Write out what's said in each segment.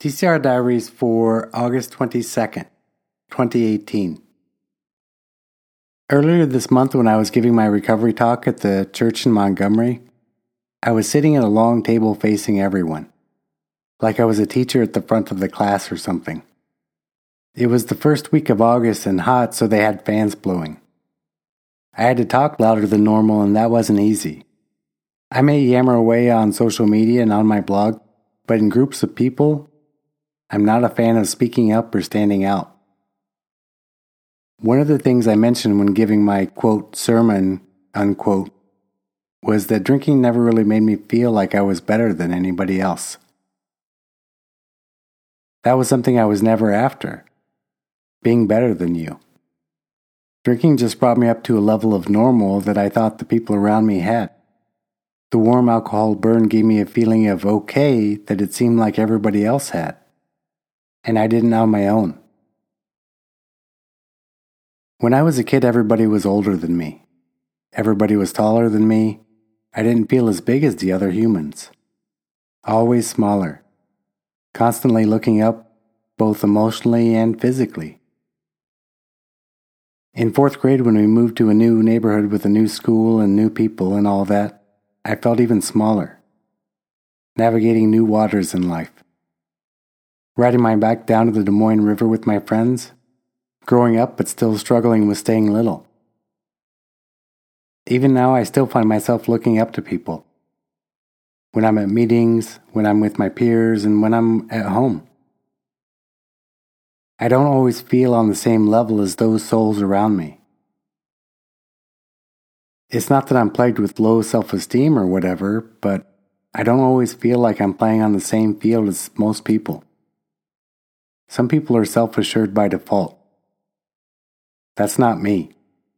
TCR Diaries for August 22nd, 2018. Earlier this month when I was giving my recovery talk at the church in Montgomery, I was sitting at a long table facing everyone, like I was a teacher at the front of the class or something. It was the first week of August and hot, so they had fans blowing. I had to talk louder than normal, and that wasn't easy. I may yammer away on social media and on my blog, but in groups of people, I'm not a fan of speaking up or standing out. One of the things I mentioned when giving my, quote, sermon, unquote, was that drinking never really made me feel like I was better than anybody else. That was something I was never after, being better than you. Drinking just brought me up to a level of normal that I thought the people around me had. The warm alcohol burn gave me a feeling of okay that it seemed like everybody else had. And I didn't on my own. When I was a kid, everybody was older than me. Everybody was taller than me. I didn't feel as big as the other humans. Always smaller. Constantly looking up, both emotionally and physically. In fourth grade, when we moved to a new neighborhood with a new school and new people and all that, I felt even smaller. Navigating new waters in life. Riding my bike down to the Des Moines River with my friends, growing up but still struggling with staying little. Even now, I still find myself looking up to people. When I'm at meetings, when I'm with my peers, and when I'm at home. I don't always feel on the same level as those souls around me. It's not that I'm plagued with low self-esteem or whatever, but I don't always feel like I'm playing on the same field as most people. Some people are self-assured by default. That's not me.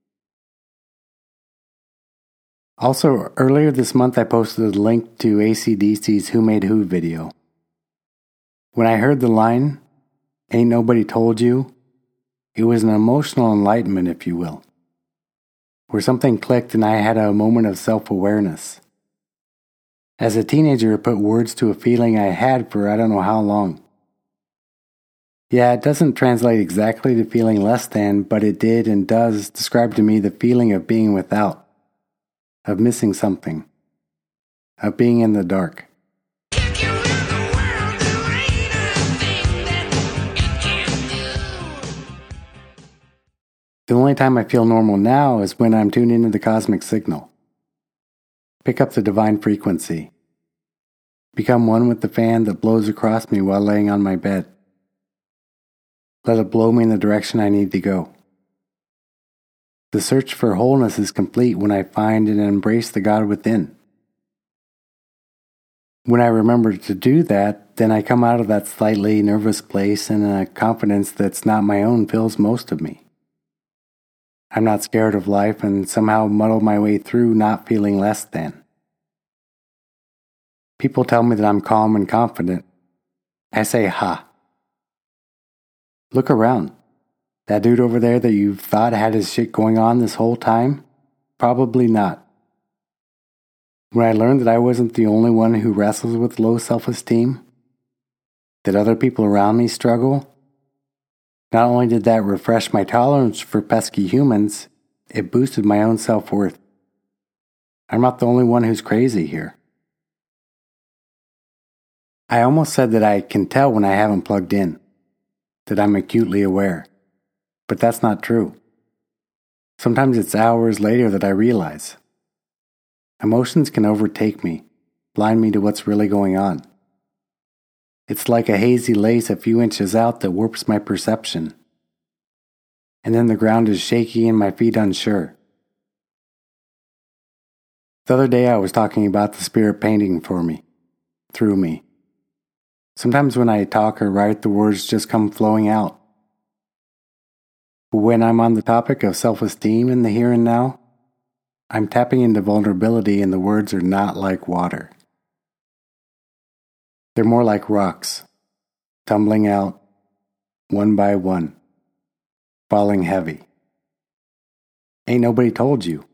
Also, earlier this month I posted a link to AC/DC's Who Made Who video. When I heard the line, "Ain't nobody told you," it was an emotional enlightenment, if you will, where something clicked and I had a moment of self-awareness. As a teenager, it put words to a feeling I had for I don't know how long. Yeah, it doesn't translate exactly to feeling less than, but it did and does describe to me the feeling of being without, of missing something, of being in the dark. The only time I feel normal now is when I'm tuned into the cosmic signal. Pick up the divine frequency. Become one with the fan that blows across me while laying on my bed. Let it blow me in the direction I need to go. The search for wholeness is complete when I find and embrace the God within. When I remember to do that, then I come out of that slightly nervous place and a confidence that's not my own fills most of me. I'm not scared of life and somehow muddle my way through not feeling less than. People tell me that I'm calm and confident. I say, ha. Look around. That dude over there that you thought had his shit going on this whole time? Probably not. When I learned that I wasn't the only one who wrestles with low self-esteem, that other people around me struggle, not only did that refresh my tolerance for pesky humans, it boosted my own self-worth. I'm not the only one who's crazy here. I almost said that I can tell when I haven't plugged in, that I'm acutely aware, but that's not true. Sometimes it's hours later that I realize. Emotions can overtake me, blind me to what's really going on. It's like a hazy lace a few inches out that warps my perception. And then the ground is shaky and my feet unsure. The other day I was talking about the spirit painting for me, through me. Sometimes when I talk or write, the words just come flowing out. But when I'm on the topic of self-esteem in the here and now, I'm tapping into vulnerability and the words are not like water. They're more like rocks, tumbling out, one by one, falling heavy. Ain't nobody told you.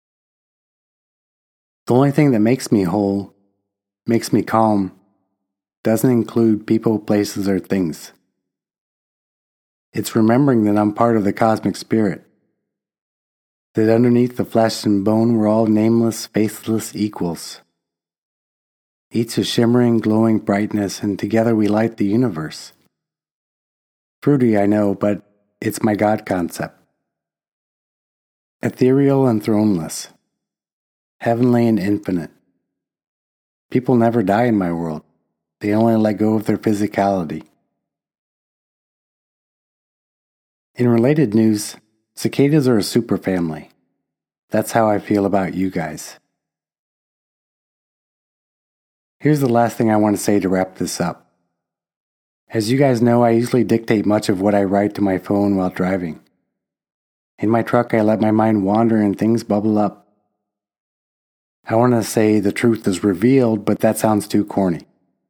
The only thing that makes me whole, makes me calm, doesn't include people, places, or things. It's remembering that I'm part of the cosmic spirit, that underneath the flesh and bone we're all nameless, faceless equals. Each a shimmering, glowing brightness, and together we light the universe. Fruity, I know, but it's my God concept. Ethereal and throneless, heavenly and infinite. People never die in my world. They only let go of their physicality. In related news, cicadas are a super family. That's how I feel about you guys. Here's the last thing I want to say to wrap this up. As you guys know, I usually dictate much of what I write to my phone while driving. In my truck, I let my mind wander and things bubble up. I want to say the truth is revealed, but that sounds too corny.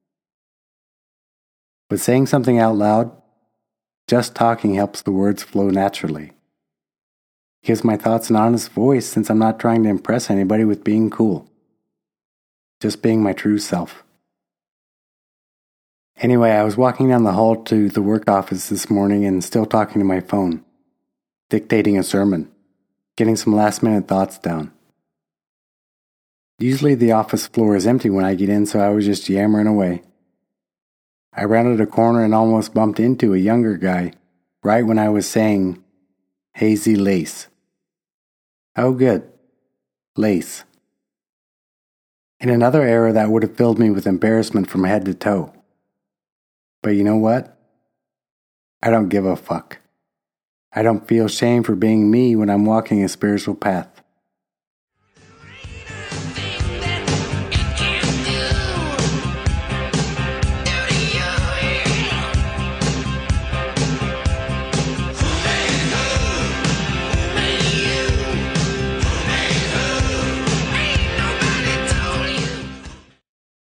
But saying something out loud, just talking helps the words flow naturally. It gives my thoughts an honest voice since I'm not trying to impress anybody with being cool. Just being my true self. Anyway, I was walking down the hall to the work office this morning and still talking to my phone, dictating a sermon, getting some last-minute thoughts down. Usually the office floor is empty when I get in, so I was just yammering away. I rounded a corner and almost bumped into a younger guy right when I was saying, hazy lace. Oh good, lace. In another era that would have filled me with embarrassment from head to toe. But you know what? I don't give a fuck. I don't feel shame for being me when I'm walking a spiritual path.